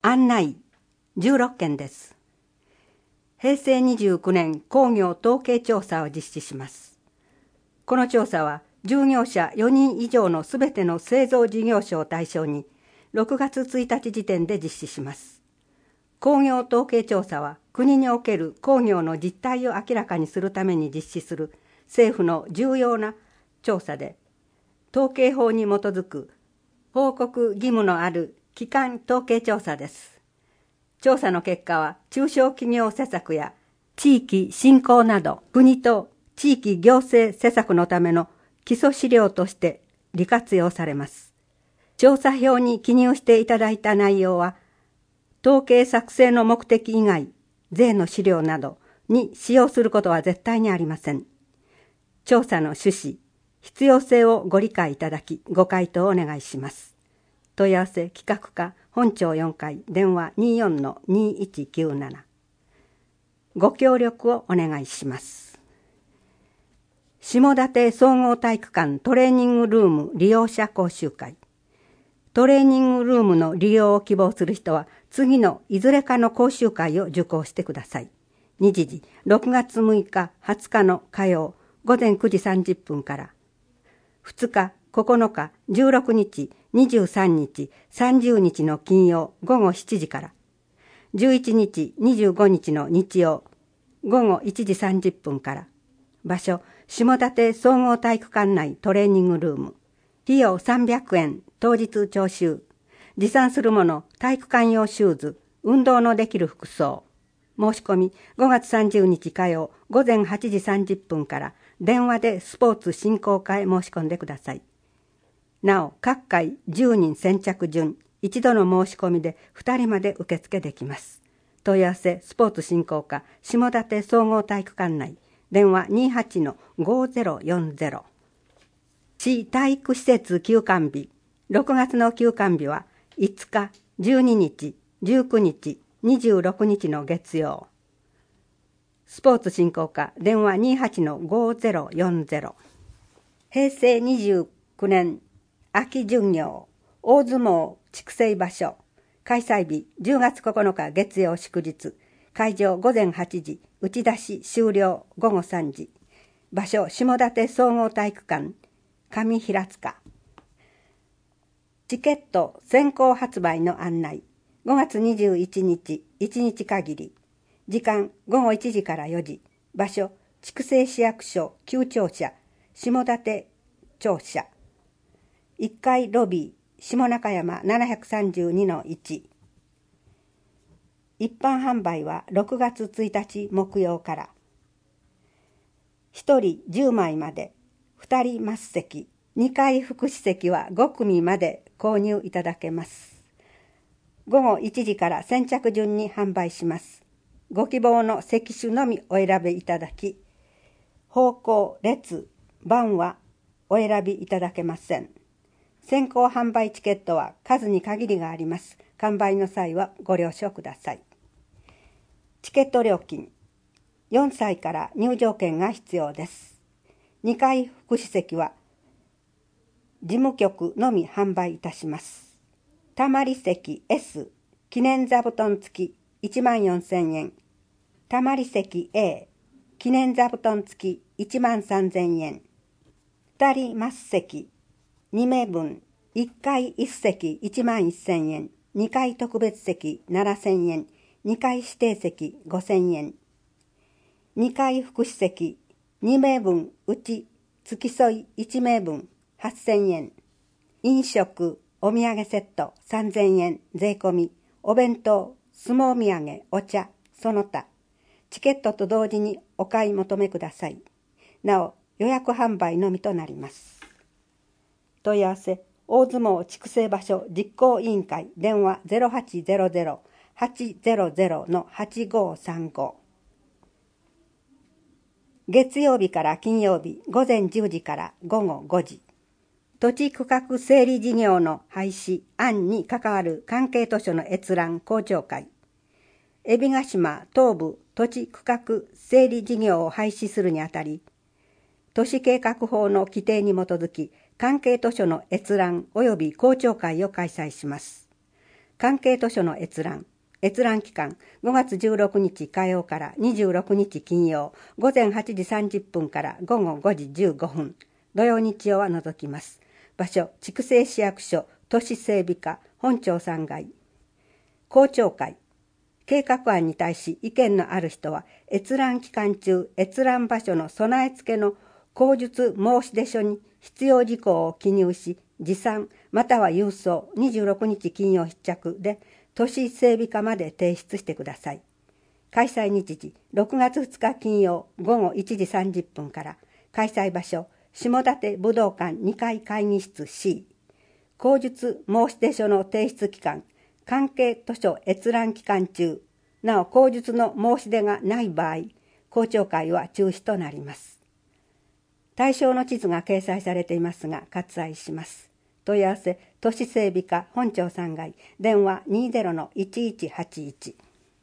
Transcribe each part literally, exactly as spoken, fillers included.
案内じゅうろっけんです。へいせいにじゅうきゅうねん工業統計調査を実施します。この調査は従業者よにん以上のすべての製造事業所を対象にろくがつついたち時点で実施します。工業統計調査は国における工業の実態を明らかにするために実施する政府の重要な調査で、統計法に基づく報告義務のある基幹統計調査です。調査の結果は中小企業施策や地域振興など国と地域行政施策のための基礎資料として利活用されます。調査票に記入していただいた内容は、統計作成の目的以外、税の資料などに使用することは絶対にありません。調査の趣旨、必要性をご理解いただき、ご回答をお願いします。問い合わせ企画課本庁よんかい電話 にじゅうよんのにいちきゅうなな。ご協力をお願いします。下館総合体育館トレーニングルーム利用者講習会。トレーニングルームの利用を希望する人は次のいずれかの講習会を受講してください。日時ろくがつむいかはつかの火曜ごぜんくじさんじゅっぷんから、ふつか、ここのか、じゅうろくにち、にじゅうさんにち、さんじゅうにちの金曜ごごしちじから、じゅういちにち、にじゅうごにちの日曜ごごいちじさんじゅっぷんから。場所、下館総合体育館内トレーニングルーム。費用さんびゃくえん、当日徴収。持参するもの、体育館用シューズ、運動のできる服装。申し込み、ごがつさんじゅうにち火曜ごぜんはちじさんじゅっぷんから、電話でスポーツ振興課へ申し込んでください。なお、各回じゅうにん先着順、一度の申し込みでふたりまで受付できます。問い合わせ、スポーツ振興課、下館総合体育館内、電話 にじゅうはちのごぜろよんぜろ。市体育施設休館日。ろくがつの休館日はいつか、じゅうににち、じゅうくにち、にじゅうろくにちの月曜。スポーツ振興課、電話 にじゅうはちのごぜろよんぜろ。へいせいにじゅうきゅうねん秋巡業大相撲筑西場所。開催日じゅうがつここのか月曜祝日。会場ごぜんはちじ、打ち出し終了ごごさんじ。場所下館総合体育館上平塚。チケット先行発売の案内。ごがつにじゅういちにちいちにち限り。時間ごごいちじからよじ。場所筑西市役所旧庁舎下館庁舎。いっかいロビー下中山 ななひゃくさんじゅうにのいち。一般販売はろくがつついたち木曜から。ひとりじゅうまいまで、ふたり末席、にかい福祉席はごくみまで購入いただけます。ごごいちじから先着順に販売します。ご希望の席種のみお選びいただき、方向、列、番はお選びいただけません。先行販売チケットは数に限りがあります。完売の際はご了承ください。チケット料金、よんさいから入場券が必要です。にかい福祉席は事務局のみ販売いたします。たまり席 S、記念座布団付きいちまんよんせんえん。たまり席 A、記念座布団付きいちまんさんぜんえん。ふたり末席にめいぶん、いっかいいち席いちまんせんえん、にかい特別席ななせんえん、にかい指定席ごせんえん。にかい福祉席にめいぶんうち付き添いいちめいぶんはっせんえん。飲食お土産セットさんぜんえん税込み。お弁当相撲土産お茶その他。チケットと同時にお買い求めください。なお予約販売のみとなります。問い合わせ大相撲筑西場所実行委員会電話 ゼロはちゼロゼロ はちゼロゼロ はちごさんご。月曜日から金曜日ごぜんじゅうじからごごごじ。土地区画整理事業の廃止案に関わる関係図書の閲覧公聴会。海老ヶ島東部土地区画整理事業を廃止するにあたり、都市計画法の規定に基づき関係図書の閲覧及び公聴会を開催します。 関係図書の閲覧。閲覧期間、ごがつじゅうろくにち火曜からにじゅうろくにち金曜、午前はちじさんじゅっぷんから午後ごじじゅうごふん。土曜日曜は除きます。場所、筑西市役所、都市整備課、本庁さんがい。公聴会。計画案に対し意見のある人は、閲覧期間中、閲覧場所の備え付けの口述申出書に必要事項を記入し、持参または郵送にじゅうろくにち金曜必着で、都市整備課まで提出してください。開催日時、ろくがつふつか金曜午後いちじさんじゅっぷんから、開催場所、下館武道館にかい会議室 C。口述申出書の提出期間、関係図書閲覧期間中、なお口述の申し出がない場合、公聴会は中止となります。対象の地図が掲載されていますが、割愛します。問い合わせ、都市整備課本庁さんがい、電話 にじゅうのいちいちはちいち。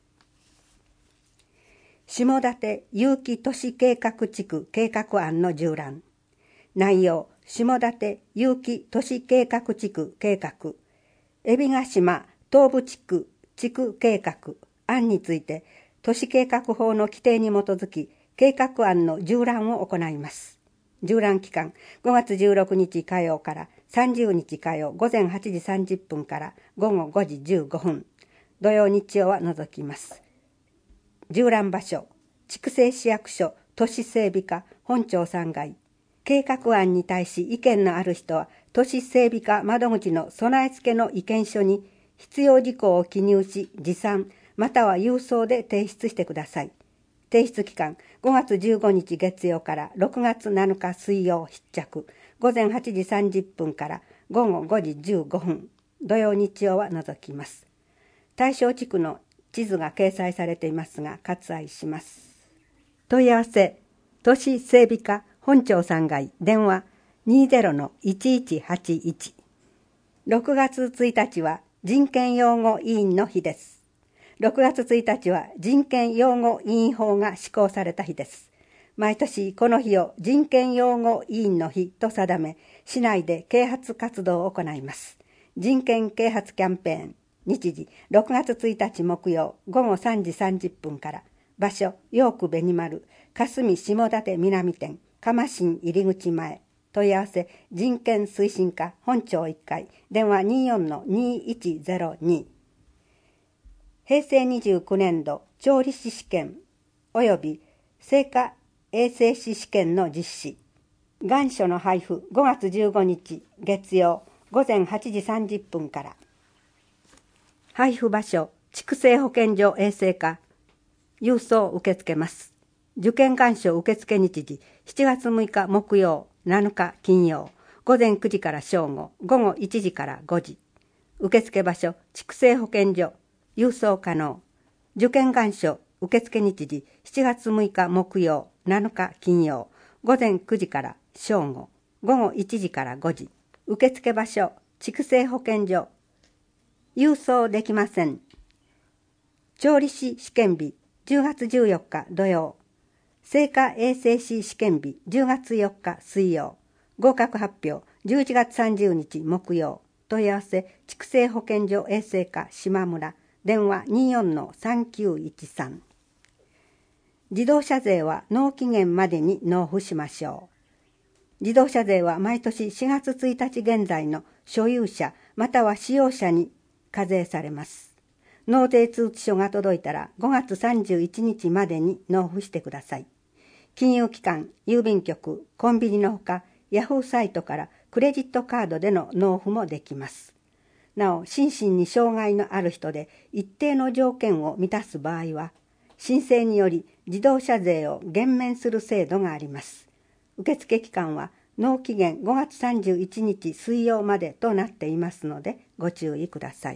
下館有機都市計画地区計画案の縦覧。内容、下館有機都市計画地区計画、海老ヶ島東部地区地区計画案について、都市計画法の規定に基づき、計画案の縦覧を行います。縦覧期間、ごがつじゅうろくにち火曜からさんじゅうにち火曜午前はちじさんじゅっぷんから午後ごじじゅうごふん。土曜日曜は除きます。縦覧場所、筑西市役所都市整備課本庁さんがい。計画案に対し意見のある人は、都市整備課窓口の備え付けの意見書に必要事項を記入し、持参または郵送で提出してください。提出期間、ごがつじゅうごにち月曜からろくがつなのか水曜必着、午前はちじさんじゅっぷんから午後ごじじゅうごふん、土曜日曜は除きます。対象地区の地図が掲載されていますが、割愛します。問い合わせ、都市整備課本庁さんがい、電話 にじゅうのいちいちはちいち。ろくがつついたちは人権擁護委員の日です。ろくがつついたちは人権擁護委員法が施行された日です。毎年この日を人権擁護委員の日と定め、市内で啓発活動を行います。人権啓発キャンペーン、日時ろくがつついたち木曜午後さんじさんじゅっぷんから、場所ヨークベニマル霞下館南店蒲新入り口前。問い合わせ、人権推進課本庁いっかい、電話 にじゅうよんのにいちゼロに。へいせいにじゅうきゅうねんど調理師試験及び生化衛生士試験の実施。願書の配布ごがつじゅうごにち月曜午前はちじさんじゅっぷんから。配布場所、筑西保健所衛生課。郵送を受け付けます。受験願書受付日時、しちがつむいか木曜、なのか金曜、午前くじから正午、午後いちじからごじ。受付場所、筑西保健所、郵送可能。受験願書受付日時、しちがつむいか木曜、なのか金曜、午前くじから正午、午後いちじからごじ。受付場所、筑西保健所、郵送できません。調理師試験日、じゅうがつじゅうよっか土曜。生化衛生士試験日、じゅうがつよっか水曜。合格発表、じゅういちがつさんじゅうにち木曜。問い合わせ、筑西保健所衛生課島村。電話 にじゅうよんのさんきゅういちさん。自動車税は納期限までに納付しましょう。自動車税は毎年しがつついたち現在の所有者または使用者に課税されます。納税通知書が届いたらごがつさんじゅういちにちまでに納付してください。金融機関、郵便局、コンビニのほか、ヤフーサイトからクレジットカードでの納付もできます。なお、心身に障害のある人で一定の条件を満たす場合は、申請により自動車税を減免する制度があります。受付期間は納期限ごがつさんじゅういちにち水曜までとなっていますのでご注意ください。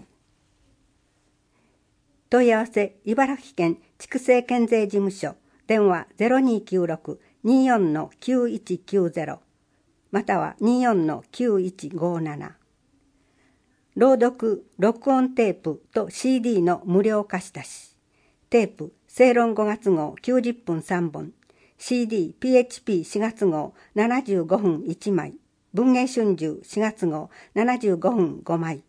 問い合わせ、茨城県筑西県税事務所。電話 ゼロにきゅうろく にじゅうよんのきゅういちきゅうゼロ または にじゅうよんのきゅういちごなな。朗読、録音テープと シーディー の無料貸し出し。テープ、正論ごがつごうきゅうじゅっぷんさんぼん。シーディー、ピーエイチピーしがつごうななじゅうごふんいちまい。文藝春秋しがつごうななじゅうごふんごまい。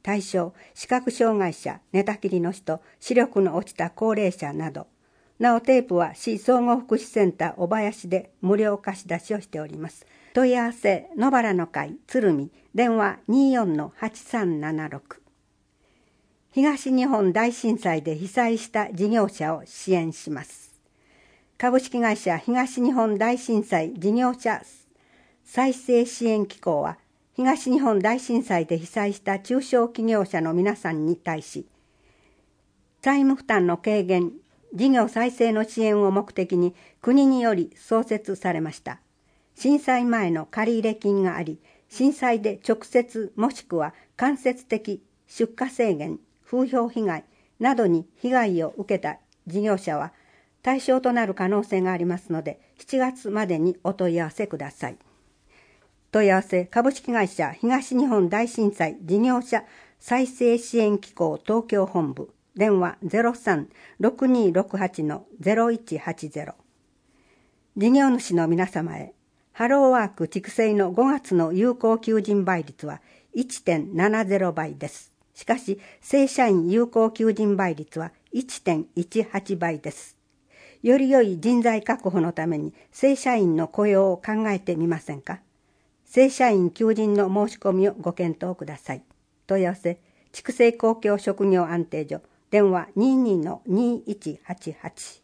対象、視覚障害者、寝たきりの人、視力の落ちた高齢者など。なおテープは市総合福祉センター小林で無料貸し出しをしております。問い合わせ、野原の会、鶴見、電話 にじゅうよんのはちさんななろく。東日本大震災で被災した事業者を支援します。株式会社東日本大震災事業者再生支援機構は、東日本大震災で被災した中小企業者の皆さんに対し、債務負担の軽減、事業再生の支援を目的に国により創設されました。震災前の借入金があり、震災で直接もしくは間接的出荷制限、風評被害などに被害を受けた事業者は対象となる可能性がありますので、しちがつまでにお問い合わせください。問い合わせ、株式会社東日本大震災事業者再生支援機構東京本部、電話 ゼロさん ろくにろくはち ゼロいちはちゼロ。事業主の皆様へ、ハローワーク筑西のごがつの有効求人倍率は いってんななゼロ 倍です。しかし、正社員有効求人倍率は いってんいちはち 倍です。より良い人材確保のために正社員の雇用を考えてみませんか。正社員求人の申し込みをご検討ください。問い合わせ、筑西公共職業安定所、電話 にじゅうにのにいちはちはち。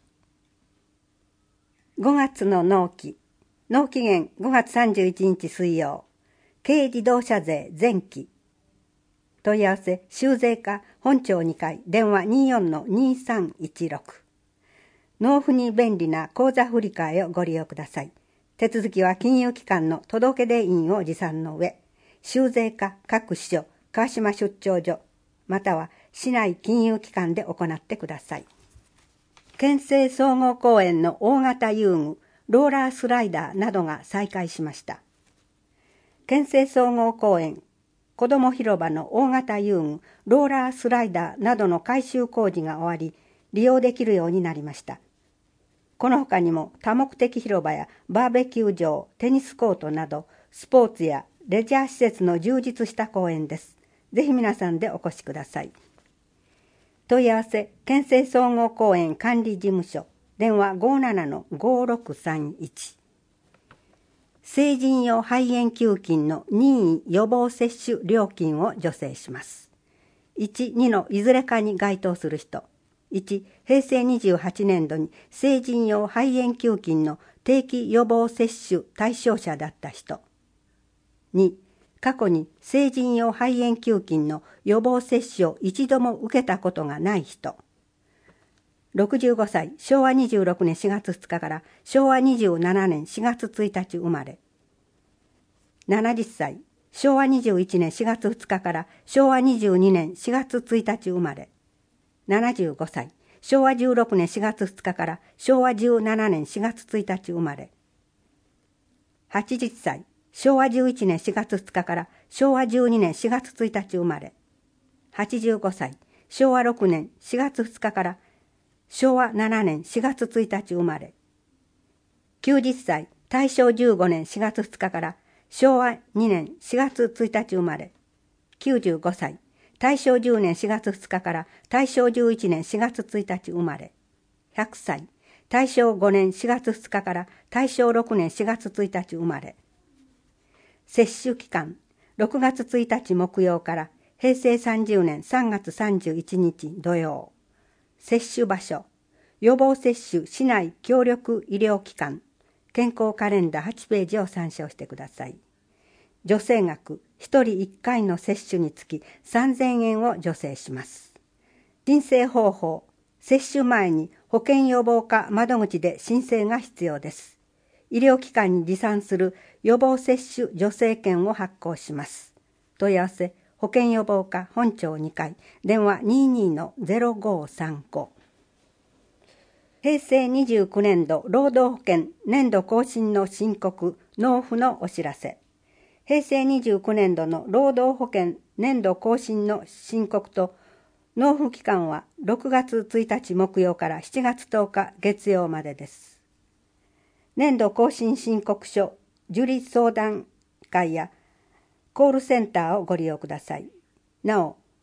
ごがつの納期、納期限ごがつさんじゅういちにち水曜、軽自動車税前期。問い合わせ、修税課本庁にかい、電話 にじゅうよんのにさんいちろく。納付に便利な口座振替をご利用ください。手続きは金融機関の届出印を持参の上、修税課各支所、川島出張所、または市内金融機関で行ってください。県政総合公園の大型遊具、ローラースライダーなどが再開しました。県政総合公園、子ども広場の大型遊具、ローラースライダーなどの改修工事が終わり、利用できるようになりました。この他にも多目的広場やバーベキュー場、テニスコートなど、スポーツやレジャー施設の充実した公園です。ぜひ皆さんでお越しください。問い合わせ、県政総合公園管理事務所、電話 ごじゅうななのごろくさんいち。成人用肺炎球菌の任意予防接種料金を助成します。いち、にのいずれかに該当する人。いち、へいせいにじゅうはちねんどに成人用肺炎球菌の定期予防接種対象者だった人。に、過去に成人用肺炎球菌の予防接種を一度も受けたことがない人。ろくじゅうごさい、しょうわにじゅうろくねんしがつふつかからしょうわにじゅうななねんしがつついたち生まれ。ななじゅっさい、しょうわにじゅういちねんしがつふつかからしょうわにじゅうにねんしがつついたち生まれ。ななじゅうごさい、しょうわじゅうろくねんしがつふつかからしょうわじゅうななねんしがつついたち生まれ。はちじゅっさい、しょうわじゅういちねんしがつふつかからしょうわじゅうにねんしがつついたち生まれ。はちじゅうごさい、しょうわろくねんしがつふつかからしょうわななねんしがつついたち生まれ。きゅうじゅっさい、たいしょうじゅうごねんしがつふつかからしょうわにねんしがつついたち生まれ。きゅうじゅうごさい、たいしょうじゅうねんしがつふつかからたいしょうじゅういちねんしがつついたち生まれ。ひゃくさい、たいしょうごねんしがつふつかからたいしょうろくねんしがつついたち生まれ。接種期間、ろくがつついたち木曜からへいせいさんじゅうねんさんがつさんじゅういちにち土曜。接種場所、予防接種市内協力医療機関、健康カレンダーはちページを参照してください。助成額、ひとりいっかいの接種につきさんぜんえんを助成します。申請方法、接種前に保健予防課窓口で申請が必要です。医療機関に持参する予防接種助成券を発行します。問い合わせ、保健予防課本庁にかい、電話 にじゅうにのゼロごさんご。へいせいにじゅうきゅうねんど労働保険年度更新の申告納付のお知らせ。へいせいにじゅうきゅうねんどの労働保険年度更新の申告と納付期間はろくがつついたち木曜からしちがつとおか月曜までです。年度更新申告書受理相談会やコールセンターをご利用ください。なお、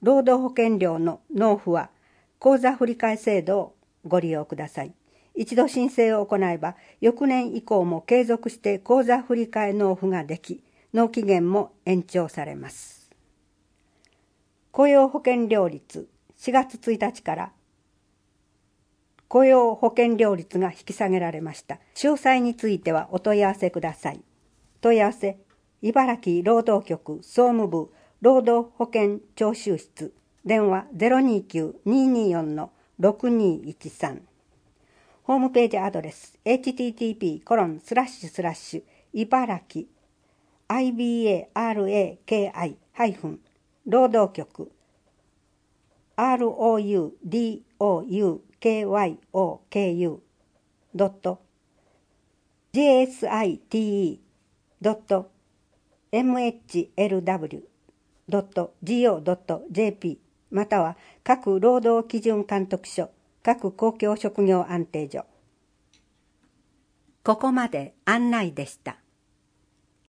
労働保険料の納付は口座振替制度をご利用ください。一度申請を行えば、翌年以降も継続して口座振替納付ができ、納期限も延長されます。雇用保険料率、しがつついたちから雇用保険料率が引き下げられました。詳細についてはお問い合わせください。問い合わせ、茨城労働局総務部労働保険徴収室、電話 ゼロにきゅう にーにーよん ろくにーいちさん。ホームページアドレス エイチティーティーピーコロンスラッシュスラッシュ茨城 アイビーエーアールエーケーアイ ハイフン労働局 アールオーユーディーオーユーケーワイオーケーユー ドット ジェーエスアイティーイー ドット エムエイチエルダブリュー ドット ジーオー ドット ジェーピー または各労働基準監督署各公共職業安定所。ここまで案内でした。